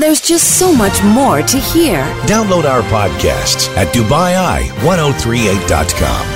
There's just so much more to hear. Download our podcasts at DubaiI1038.com.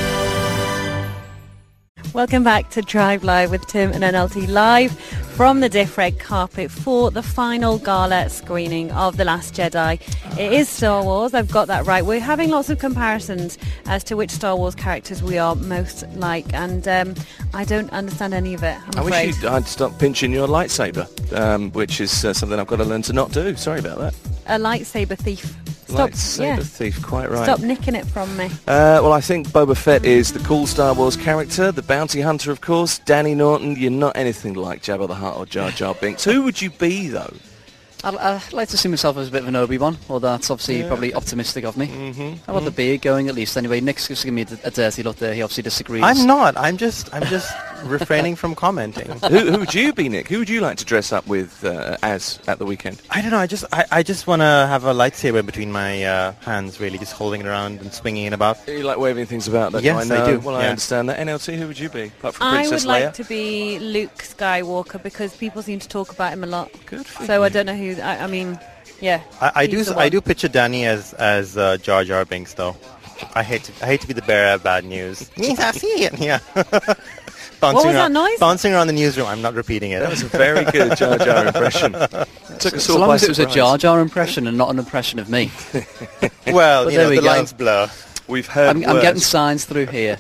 Welcome back to Drive Live with Tim and NLT, live from the Diff Red Carpet for the final gala screening of The Last Jedi. It is Star Wars, I've got that right. We're having lots of comparisons as to which Star Wars characters we are most like, and I don't understand any of it, I'm afraid. Wish I'd stop pinching your lightsaber, which is something I've got to learn to not do. Sorry about that. A lightsaber thief. Stop, Lightsaber thief, quite right. Stop nicking it from me. Well, I think Boba Fett is the cool Star Wars character, the bounty hunter, of course. Danny Norton, you're not anything like Jabba the Hutt or Jar Jar Binks. Who would you be, though? I'd like to see myself as a bit of an Obi-Wan, although that's obviously probably optimistic of me. How about the beard going, at least? Anyway, Nick's just giving me a dirty look there. He obviously disagrees. I'm not. I'm just refraining from commenting. Who would you be, Nick? Who would you like to dress up with as at the weekend? I don't know. I just want to have a lightsaber between my hands, really, just holding it around and swinging it about. You like waving things about that? Yes, I do. Well, I understand that. NLT, who would you be? Apart from I Princess would Leia? like to be Luke Skywalker because people seem to talk about him a lot. Good for So you. I don't know who. I mean, yeah. I do picture Danny as Jar Jar Binks, though. I hate to be the bearer of bad news. Yes, I see it. Yeah. What was that noise? Bouncing around the newsroom. I'm not repeating it. That was a very good Jar Jar impression. Took us as all long by as it was a surprise. Jar Jar impression and not an impression of me. Well, But you there know, we the go. lines blur. We've heard I'm getting words. signs through here.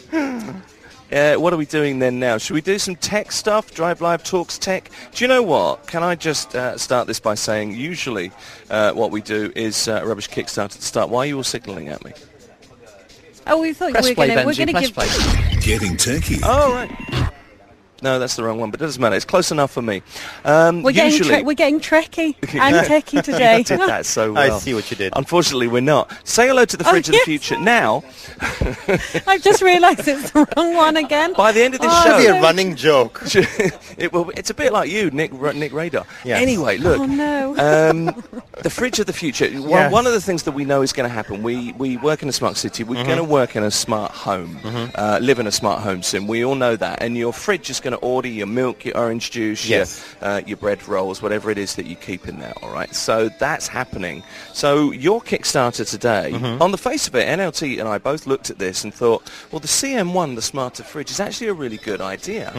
What are we doing then now? Should we do some tech stuff? Drive Live Talks Tech? Do you know what? Can I just start this by saying usually what we do is rubbish kickstart at the start. Why are you all signalling at me? Oh, we thought Press we were play, going Benji, to press give. play. Getting techie. Oh, right. No, that's the wrong one, but it doesn't matter. It's close enough for me. We're Usually, getting trekky and techie today. you did that so well. I see what you did. Unfortunately, we're not. Say hello to the fridge of yes. the future. Now, I've just realised it's the wrong one again. by the end of this It should be show... a running joke. it's a bit like you, Nick Radar. Yes. Anyway, look. Oh no. The fridge of the future. Yes. One of the things that we know is going to happen. We work in a smart city. We're going to work in a smart home. Live in a smart home soon. We all know that. And your fridge is going to order your milk, your orange juice, Yes. your bread rolls, whatever it is that you keep in there. All right. So that's happening. So your Kickstarter today, on the face of it, NLT and I both looked at this and thought, well, the CM1, the smarter fridge, is actually a really good idea.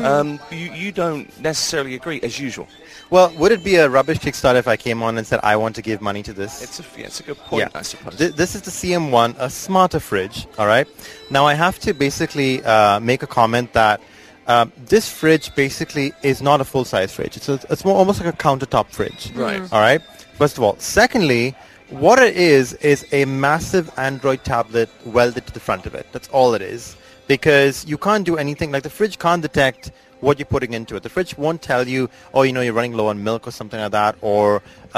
You don't necessarily agree, as usual. Well, would it be a rubbish Kickstarter if I came on and said I want to give money to this? It's a good point, I suppose. This is the CM1, a smarter fridge, all right? Now, I have to basically make a comment that this fridge basically is not a full-size fridge. It's more almost like a countertop fridge. Right. All right? First of all. Secondly, what it is a massive Android tablet welded to the front of it. That's all it is. Because you can't do anything, like the fridge can't detect what you're putting into it. The fridge won't tell you, oh, you're running low on milk or something like that, or,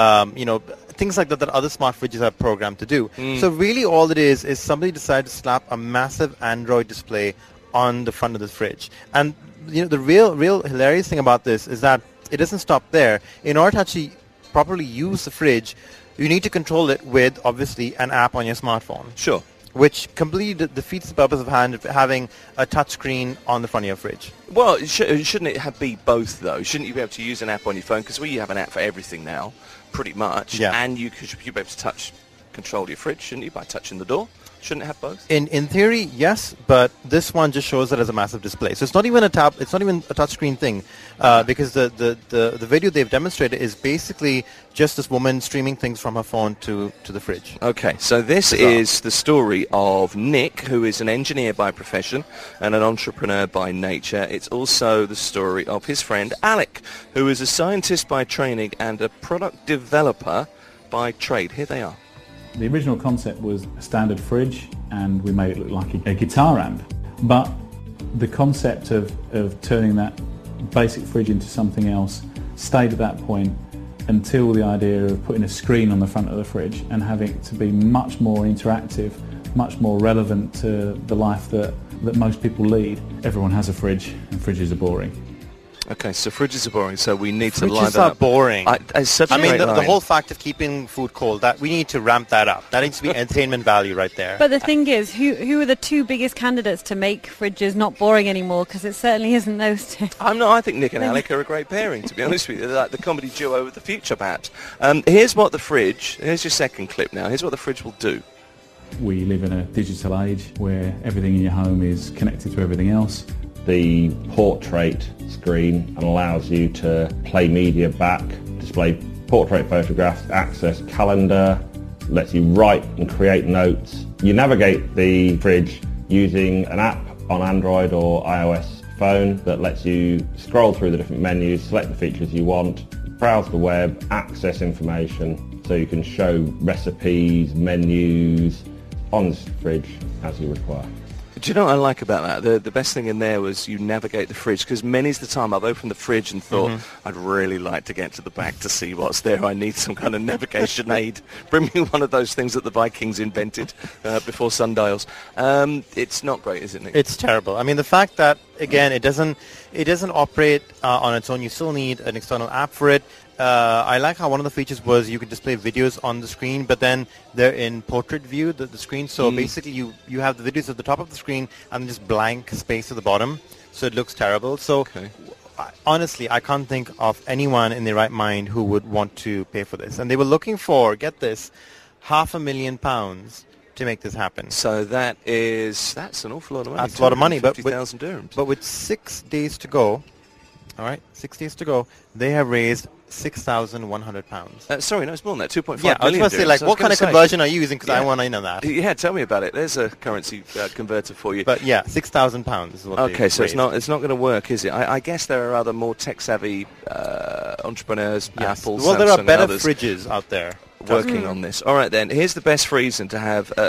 things like that other smart fridges are programmed to do. So really all it is somebody decided to slap a massive Android display on the front of the fridge. And, the real hilarious thing about this is that it doesn't stop there. In order to actually properly use the fridge, you need to control it with, obviously, an app on your smartphone. Sure. Which completely defeats the purpose of having a touchscring on the front of your fridge. Well, shouldn't it be both, though? Shouldn't you be able to use an app on your phone? Because we have an app for everything now, pretty much. Yeah. And you'd be able to control your fridge, shouldn't you, by touching the door? Shouldn't it have both? In theory, yes, but this one just shows it as a massive display. So it's not even it's not even a touchscreen thing, because the video they've demonstrated is basically just this woman streaming things from her phone to the fridge. Okay, so this is the story of Nick, who is an engineer by profession and an entrepreneur by nature. It's also the story of his friend Alec, who is a scientist by training and a product developer by trade. Here they are. The original concept was a standard fridge and we made it look like a guitar amp. But the concept of turning that basic fridge into something else stayed at that point until the idea of putting a screen on the front of the fridge and having it to be much more interactive, much more relevant to the life that most people lead. Everyone has a fridge and fridges are boring. Okay, so fridges are boring, so we need to Fridges line that are up. boring. It's such a I mean, great the line. whole fact of keeping food cold, that we need to ramp that up. That needs to be entertainment value right there. But the thing is, who are the two biggest candidates to make fridges not boring anymore? Because it certainly isn't those two. I think Nick and Alec are a great pairing, to be honest with you. They're like the comedy duo of the future, perhaps. Here's your second clip now. Here's what the fridge will do. We live in a digital age where everything in your home is connected to everything else. The portrait screen allows you to play media back, display portrait photographs, access calendar, lets you write and create notes. You navigate the fridge using an app on Android or iOS phone that lets you scroll through the different menus, select the features you want, browse the web, access information, so you can show recipes, menus on the fridge as you require. Do you know what I like about that? The best thing in there was you navigate the fridge, because many's the time I've opened the fridge and thought, I'd really like to get to the back to see what's there. I need some kind of navigation aid. Bring me one of those things that the Vikings invented before sundials. It's not great, is it, Nick? It's terrible. I mean, the fact that, again, it doesn't operate on its own. You still need an external app for it. I like how one of the features was you could display videos on the screen, but then they're in portrait view, the screen. So basically you have the videos at the top of the screen and just blank space at the bottom. So it looks terrible. So honestly, I can't think of anyone in their right mind who would want to pay for this. And they were looking for, get this, £500,000 to make this happen. So that's an awful lot of money. That's a lot of money, but 50,000 dirhams. But with 6 days to go, all right, 6 days to go, they have raised £6,100. Sorry, no, it's more than that. 2.5 Yeah, I was million going to say, dirhams. like, I was what kind gonna of say, conversion are you using? Because I Yeah. want to know that. Yeah, tell me about it. There's a currency converter for you. But yeah, £6,000 is what Okay, they so it's raised. not going to work, is it? I guess there are other more tech-savvy entrepreneurs, Yes. Apple, Well, there Samsung, are better and others fridges out there. working on this. All right, then. Here's the best reason to have, or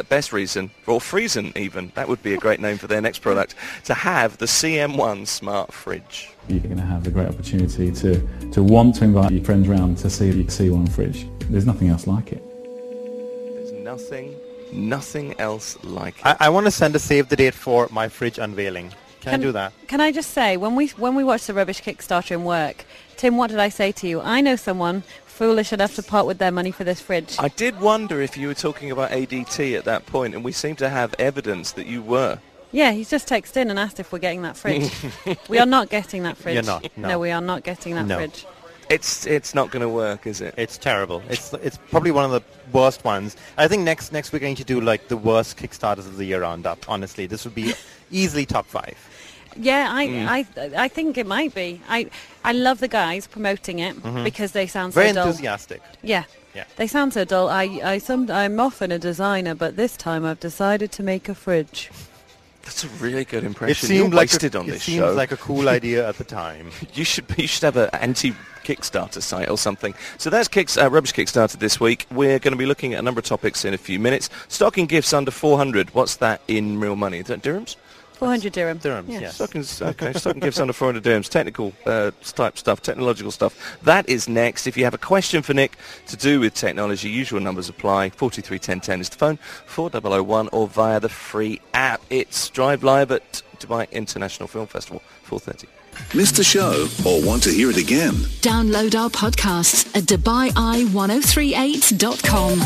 Friesen even, that would be a great name for their next product, to have the CM1 smart fridge. You're going to have the great opportunity to want to invite your friends round to see the C1 fridge. There's nothing else like it. There's nothing else like it. I want to send a save the date for my fridge unveiling. Can I do that? Can I just say, when we watched the Rubbish Kickstarter in work, Tim, what did I say to you? I know someone foolish enough to part with their money for this fridge. I did wonder if you were talking about ADT at that point, and we seem to have evidence that you were. Yeah, he's just texted in and asked if we're getting that fridge. We are not getting that fridge. You're not, no. We are not getting that No. fridge. It's not going to work, is it? It's terrible. It's probably one of the worst ones. I think next week I need to do like the worst Kickstarters of the year roundup. Honestly, this would be easily top 5. Yeah, I think it might be. I love the guys promoting it because they sound so Very dull. enthusiastic. Yeah. Yeah. They sound so dull. I'm often a designer, but this time I've decided to make a fridge. That's a really good It impression. seemed You're like wasted on it this seems show. like a cool idea at the time. You should have an anti-Kickstarter site or something. So that's Rubbish Kickstarter this week. We're going to be looking at a number of topics in a few minutes. Stocking gifts under 400. What's that in real money? Is that dirhams? 400 dirham. Dirhams, Yeah. yes. Stocking gifts under 400 dirhams. Technical type stuff, technological stuff. That is next. If you have a question for Nick to do with technology, usual numbers apply. 431010 is the phone, 4001, or via the free app. It's Drive Live at Dubai International Film Festival, 4:30. Missed the show or want to hear it again? Download our podcasts at DubaiI1038.com.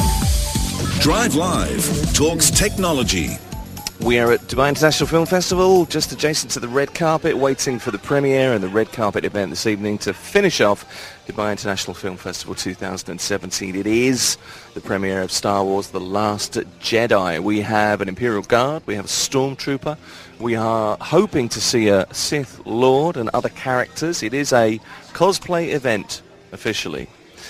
Drive Live talks technology. We are at Dubai International Film Festival, just adjacent to the red carpet, waiting for the premiere and the red carpet event this evening to finish off Dubai International Film Festival 2017. It is the premiere of Star Wars The Last Jedi. We have an Imperial Guard, we have a Stormtrooper, we are hoping to see a Sith Lord and other characters. It is a cosplay event, officially.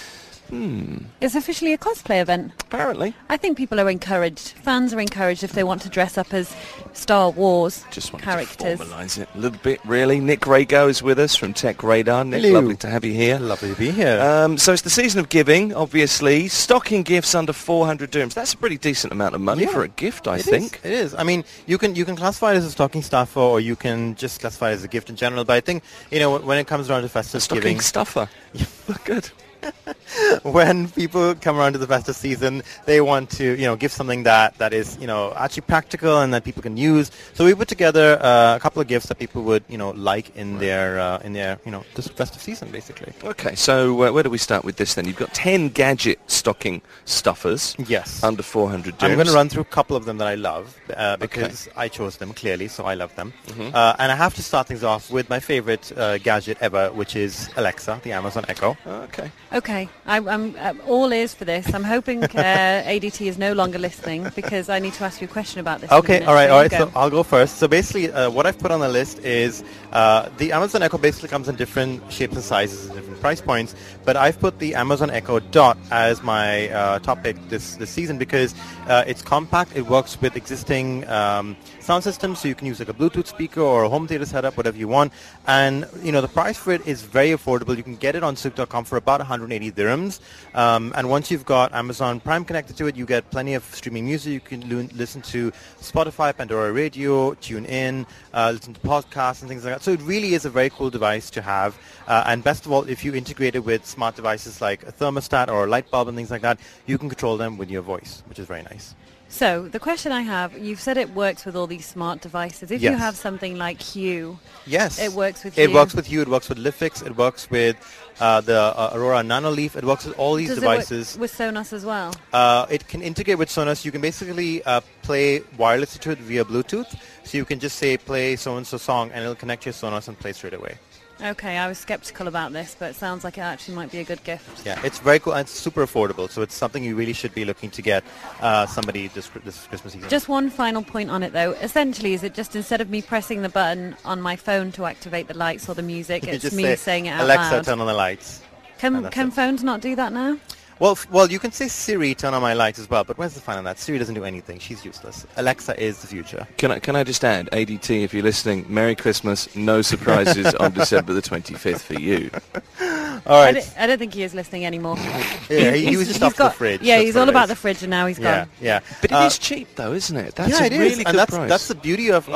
It's officially a cosplay event. Apparently. I think people are encouraged. Fans are encouraged if they want to dress up as Star Wars Just wanted characters. to formalise it a little bit, really. Nick Rago is with us from Tech Radar. Nick, Hello. lovely to have you here. Lovely to be here. So it's the season of giving, obviously. Stocking gifts under 400 dirhams. That's a pretty decent amount of money Yeah. for a gift, I It think. is. It is. I mean, you can classify it as a stocking stuffer, or you can just classify it as a gift in general. But I think when it comes around to festive Stocking giving, stuffer. Good. when people come around to the festive season, they want to, give something that is, actually practical and that people can use. So we put together a couple of gifts that people would, like in their, this festive season, basically. Okay, so where do we start with this then? You've got 10 gadget stocking stuffers. Yes. Under 400 dirhams. I'm going to run through a couple of them that I love because I chose them clearly, so I love them. And I have to start things off with my favorite gadget ever, which is Alexa, the Amazon Echo. Okay, I'm all ears for this. I'm hoping ADT is no longer listening because I need to ask you a question about this. Okay, all right. So I'll go first. So basically, what I've put on the list is the Amazon Echo basically comes in different shapes and sizes and different price points, but I've put the Amazon Echo Dot as my top pick this season because it's compact. It works with existing sound systems, so you can use like a Bluetooth speaker or a home theater setup, whatever you want. And the price for it is very affordable. You can get it on Souk.com for about 180 dirhams. And once you've got Amazon Prime connected to it, you get plenty of streaming music. You can listen to Spotify, Pandora Radio, tune in, listen to podcasts and things like that. So it really is a very cool device to have. And best of all, if you integrate it with smart devices like a thermostat or a light bulb and things like that, you can control them with your voice, which is very nice. So the question I have, you've said it works with all these smart devices. If you have something like Hue, yes, it works with Hue. It works with Hue. It works with Lifix. It works with the Aurora Nanoleaf. It works with all these devices. Does it work with Sonos as well? It can integrate with Sonos. You can basically play wirelessly to it via Bluetooth. So you can just say play so-and-so song and it'll connect your Sonos and play straight away. Okay, I was skeptical about this, but it sounds like it actually might be a good gift. Yeah, it's very cool and it's super affordable, so it's something you really should be looking to get somebody this Christmas season. Just one final point on it, though. Essentially, is it just instead of me pressing the button on my phone to activate the lights or the music, it's me saying it out loud? Alexa, turn on the lights. Can phones not do that now? Well, you can say Siri, turn on my lights as well, but where's the fun on that? Siri doesn't do anything. She's useless. Alexa is the future. Can I just add, ADT, if you're listening, Merry Christmas, no surprises on December the 25th for you. All right. I don't think he is listening anymore. Yeah, he was just off the fridge. Yeah, he's all about the fridge and now he's gone. Yeah. But it is cheap though, isn't it? That's it really is. good And price. that's the beauty of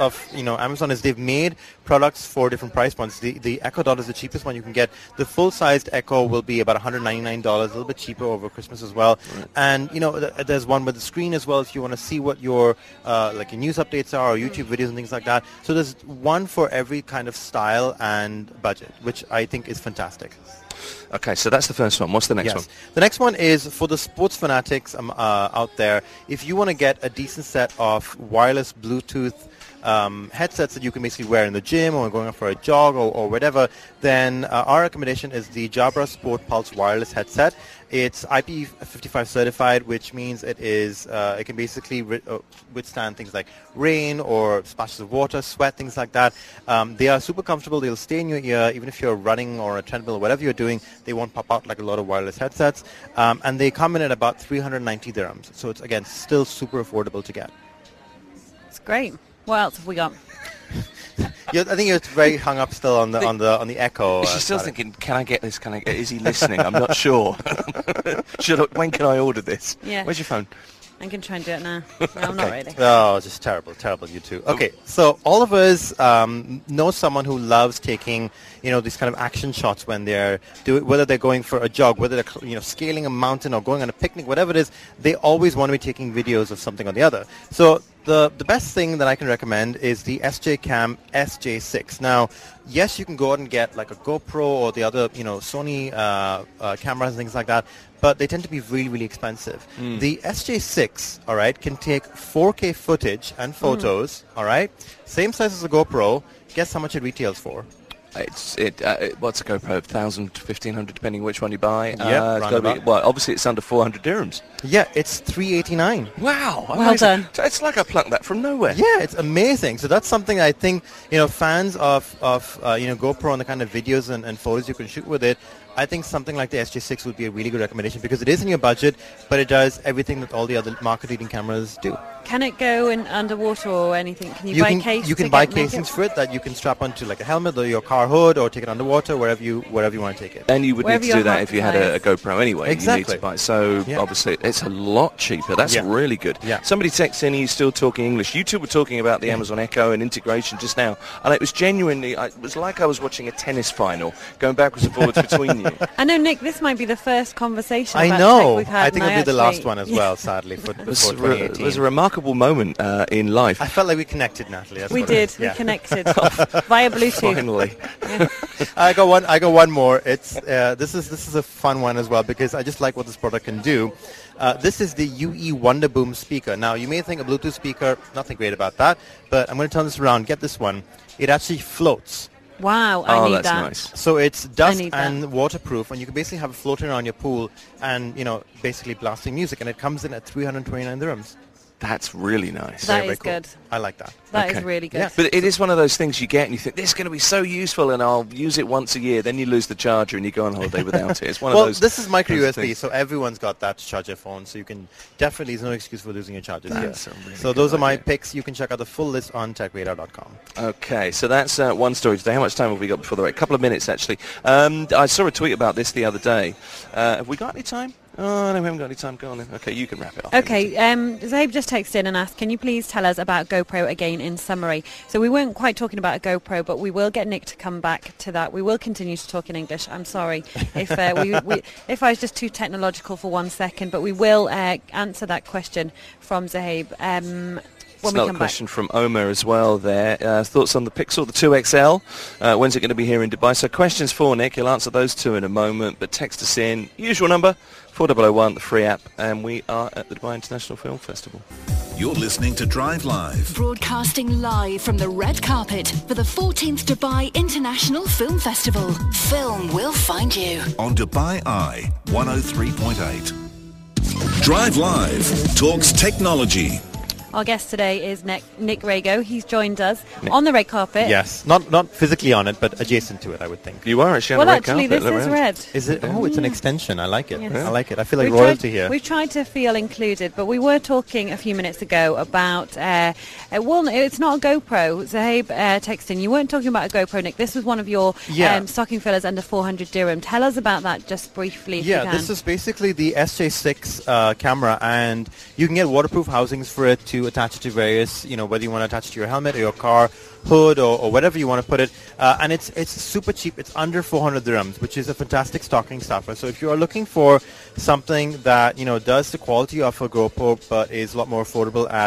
Amazon is they've made products for different price points. The Echo Dot is the cheapest one you can get. The full-sized Echo will be about $199, a little bit cheaper over Christmas as well. Right. And there's one with the screen as well if you want to see what your your news updates are or YouTube videos and things like that. So there's one for every kind of style and budget, which I think is fantastic. Okay, so that's the first one. What's the next one? The next one is for the sports fanatics out there. If you want to get a decent set of wireless Bluetooth headsets that you can basically wear in the gym or going out for a jog or whatever, then our recommendation is the Jabra Sport Pulse wireless headset. It's IP55 certified, which means it can basically withstand things like rain or splashes of water, sweat, things like that. They are super comfortable. They'll stay in your ear even if you're running or a treadmill or whatever you're doing. They won't pop out like a lot of wireless headsets. And they come in at about 390 dirhams. So it's, again, still super affordable to get. It's great. What else have we got? I think you're very hung up still on the Echo. She's still thinking, can I get this? Is he listening? I'm not sure. When can I order this? Yeah. Where's your phone? I can try and do it now. No, I'm not ready. Oh, just terrible, you two. Okay, so all of us know someone who loves taking, these kind of action shots when they're whether they're going for a jog, whether they're, scaling a mountain or going on a picnic, whatever it is, they always want to be taking videos of something or the other. So the best thing that I can recommend is the SJ Cam SJ6. Now, yes, you can go out and get like a GoPro or the other, Sony cameras and things like that, but they tend to be really, really expensive. The SJ6, all right, can take 4K footage and photos, all right, same size as a GoPro. Guess how much it retails for? What's a GoPro? 1,000 to 1,500, depending which one you buy. Yeah, obviously it's under 400 dirhams. Yeah, it's 389. Wow, well done. It's like I plucked that from nowhere. Yeah, it's amazing. So that's something I think fans of GoPro and the kind of videos and photos you can shoot with it. I think something like the SJ6 would be a really good recommendation because it is in your budget, but it does everything that all the other market-leading cameras do. Can it go in underwater or anything? Can you buy cases? You can buy casings for it that you can strap onto like a helmet or your car hood or take it underwater wherever you want to take it. And you would need to do that if you had a GoPro anyway. Exactly. You need to buy. So obviously it's a lot cheaper. That's really good. Yeah. Somebody texts in, he's still talking English. You two were talking about the Amazon Echo and integration just now, and it was genuinely, it was like I was watching a tennis final, going backwards and forwards between I know, Nick, this might be the first conversation I about know. tech we've had. I think and it'll be the last actually- one as well, sadly, for It was, before 2018. it was a remarkable moment in life. I felt like we connected, Natalie. That's We what it did. is. We Yeah. connected via Bluetooth. Finally. I got one more. It's this is a fun one as well because I just like what this product can do. This is the UE Wonderboom speaker. Now you may think a Bluetooth speaker, nothing great about that, but I'm going to turn this around. Get this one. It actually floats. Wow, I Oh, need that's that. nice. So it's dust need that. and waterproof, and you can basically have it floating around your pool and, basically blasting music, and it comes in at 329 dirhams. That's really nice. That Very is cool. good. I like that. That is Okay. really good. Yeah. But it is one of those things you get and you think, this is going to be so useful and I'll use it once a year. Then you lose the charger and you go on holiday without it. It's one Well, of those... this is micro those USB, things. so everyone's got that to charge your phone, so you can definitely, there's no excuse for losing your charger. That's a really So good those are my idea. picks. You can check out the full list on techradar.com. Okay, so that's one story today. How much time have we got before the break? A couple of minutes, actually. I saw a tweet about this the other day. Have we got any time? Oh, no, we haven't got any time. Go on then. Okay, you can wrap it up. Okay, Zabe just texted in and asked, can you please tell us about GoPro again in summary? So we weren't quite talking about a GoPro, but we will get Nick to come back to that. We will continue to talk in English. I'm sorry if if I was just too technological for 1 second, but we will answer that question from Zabe when we Another come back. question from Omar as well there. Thoughts on the Pixel, the 2XL? When's it going to be here in Dubai? So questions for Nick. He'll answer those two in a moment, but text us in. Usual number, 4001, the free app, and we are at the Dubai International Film Festival. You're listening to Drive Live. Broadcasting live from the red carpet for the 14th Dubai International Film Festival. Film will find you. On Dubai Eye 103.8. Drive Live talks technology. Our guest today is Nick Rago. He's joined us on the red carpet. Yes, not physically on it, but adjacent to it, I would think. You are actually on Well, the red actually, carpet. this look is around. red. Is it? Oh, it's an extension. I like it. Yes. I like it. I feel like We've royalty tried, here. We've tried to feel included, but we were talking a few minutes ago about, well, it's not a GoPro. Zahaib texting, you weren't talking about a GoPro, Nick. This was one of your stocking fillers under 400 dirham. Tell us about that just briefly if you can. This is basically the SJ6 camera, and you can get waterproof housings for it to attach it to various, whether you want to attach it to your helmet or your car hood or whatever you want to put it. And it's super cheap. It's under 400 dirhams, which is a fantastic stocking stuffer. So if you are looking for something that, does the quality of a GoPro but is a lot more affordable at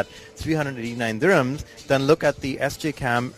389 dirhams, then look at the SJ Cam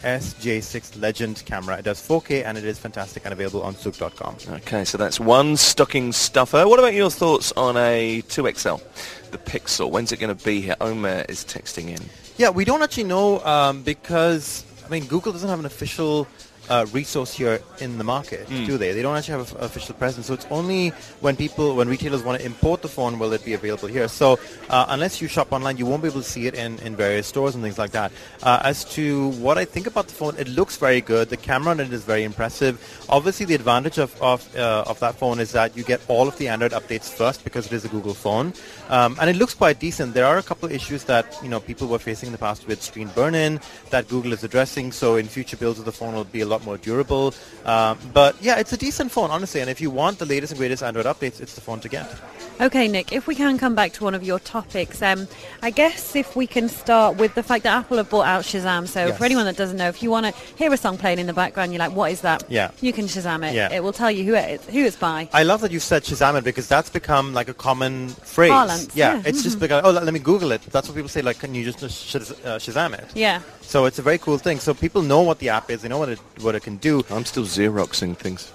SJ6 Legend camera. It does 4K and it is fantastic and available on souk.com. Okay, so that's one stocking stuffer. What about your thoughts on a 2XL, the Pixel? When's it going to be here? Omer is texting in. Yeah, we don't actually know because, Google doesn't have an official resource here in the market, do they? They don't actually have an official presence. So it's only when retailers want to import the phone will it be available here. So unless you shop online, you won't be able to see it in various stores and things like that. As to what I think about the phone, it looks very good. The camera on it is very impressive. Obviously, the advantage of that phone is that you get all of the Android updates first because it is a Google phone. And it looks quite decent. There are a couple of issues that people were facing in the past with screen burn-in that Google is addressing. So in future builds of the phone will be a lot more durable. But yeah, it's a decent phone, honestly. And if you want the latest and greatest Android updates, it's the phone to get. Okay, Nick, if we can come back to one of your topics, I guess if we can start with the fact that Apple have brought out Shazam. So Yes. for anyone that doesn't know, if you want to hear a song playing in the background, you're like, what is that? Yeah. You can Shazam it. Yeah. It will tell you who it's by. I love that you said Shazam it because that's become like a common phrase. Parlance, yeah. It's just become, let me Google it. That's what people say, like, can you just Shazam it? Yeah. So it's a very cool thing. So people know what the app is. They know what it can do. I'm still Xeroxing things.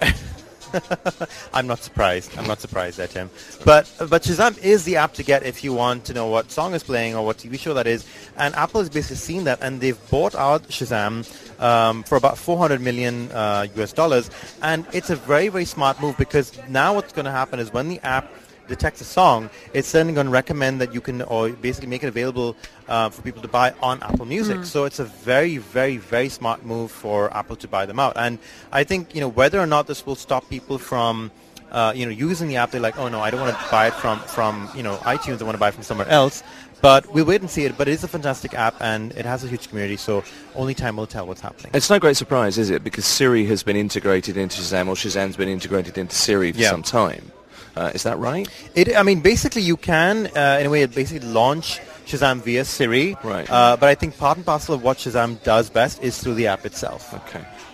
I'm not surprised there, Tim. But Shazam is the app to get if you want to know what song is playing or what TV show that is. And Apple has basically seen that, and they've bought out Shazam for about $400 million US. And it's a very, very smart move because now what's going to happen is when the app detects a song, it's then going to recommend that you can, or basically make it available for people to buy on Apple Music. So it's a very, very, very smart move for Apple to buy them out. And I think, whether or not this will stop people from, using the app, they're like, oh no, I don't want to buy it from iTunes. I want to buy it from somewhere else. But we'll wait and see it. But it is a fantastic app, and it has a huge community, so only time will tell what's happening. It's no great surprise, is it? Because Siri has been integrated into Shazam, or Shazam's been integrated into Siri for some time. Is that right? Basically you can, in a way, basically launch Shazam via Siri. Right. But I think part and parcel of what Shazam does best is through the app itself. Okay.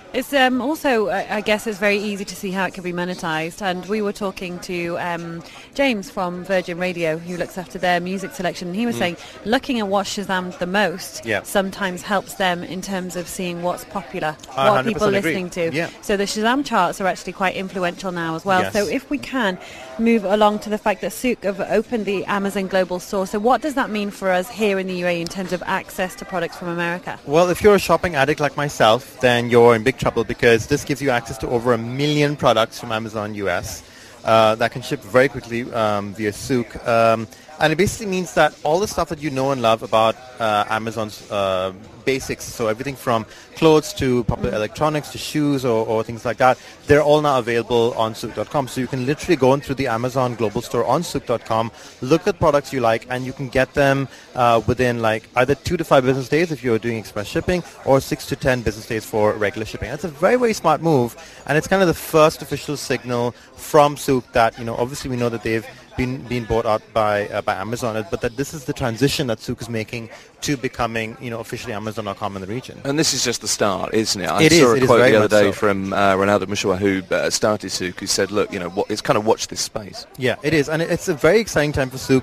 It's also, I guess, it's very easy to see how it can be monetized. And we were talking to James from Virgin Radio, who looks after their music selection. And he was saying, looking at what Shazammed the most sometimes helps them in terms of seeing what's popular, what people are listening to. Yeah. So the Shazam charts are actually quite influential now as well. Yes. So if we can move along to the fact that Souq have opened the Amazon Global Store. So what does that mean for us here in the UAE in terms of access to products from America? Well, if you're a shopping addict like myself, then you're in big trouble because this gives you access to over 1 million products from Amazon US that can ship very quickly via Souq. And it basically means that all the stuff that you know and love about Amazon's basics, so everything from clothes to popular electronics to shoes or things like that, they're all now available on Souq.com. So you can literally go in through the Amazon Global Store on Souq.com, look at products you like, and you can get them within like either 2 to 5 business days if you're doing express shipping, or 6 to 10 business days for regular shipping. That's a very, very smart move, and it's kind of the first official signal from Souq that, you know, obviously we know that they've been bought out by Amazon, but that this is the transition that Souq is making to becoming, you know, officially Amazon.com in the region. And this is just the start, isn't it? It saw is a quote very the other much day so. from Ronaldo Mushawa, who started Souq, who said, look, you know, it's kind of watch this space. Yeah, it is, and it's a very exciting time for Souq.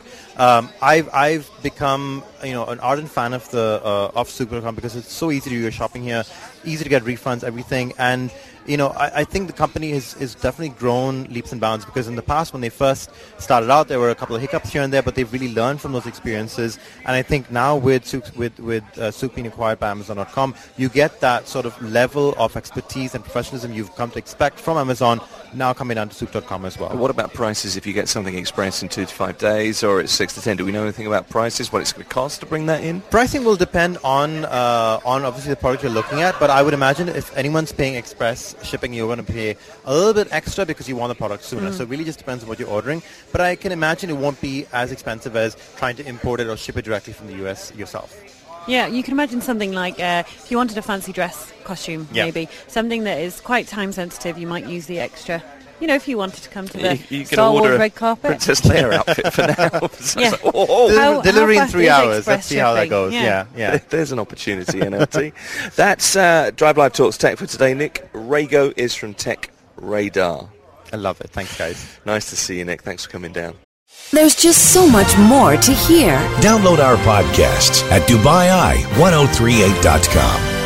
I've become, you know, an ardent fan of the of Souq.com because it's so easy to do your shopping here, easy to get refunds, everything, and you know, I think the company has definitely grown leaps and bounds because in the past when they first started out, there were a couple of hiccups here and there, but they've really learned from those experiences. And I think now with Souq being acquired by Amazon.com, you get that sort of level of expertise and professionalism you've come to expect from Amazon now coming down to Souq.com as well. What about prices if you get something express in 2 to 5 days or it's 6 to 10? Do we know anything about prices, what it's going to cost to bring that in? Pricing will depend on obviously the product you're looking at, but I would imagine if anyone's paying express shipping, you're going to pay a little bit extra because you want the product sooner. So it really just depends on what you're ordering. But I can imagine it won't be as expensive as trying to import it or ship it directly from the US yourself. Yeah, you can imagine something like if you wanted a fancy dress costume, maybe, something that is quite time sensitive, you might use the extra. You know, if you wanted to come to the you Star Wars order red carpet. Princess Leia outfit for now. So Yeah. it's like, How Delivery in fast 3 is hours. express Let's see how that shipping? goes. Yeah. Yeah. There's an opportunity, NLT. That's Drive Live Talks Tech for today. Nick Rago is from Tech Radar. I love it. Thanks, guys. Nice to see you, Nick. Thanks for coming down. There's just so much more to hear. Download our podcasts at DubaiEye1038.com.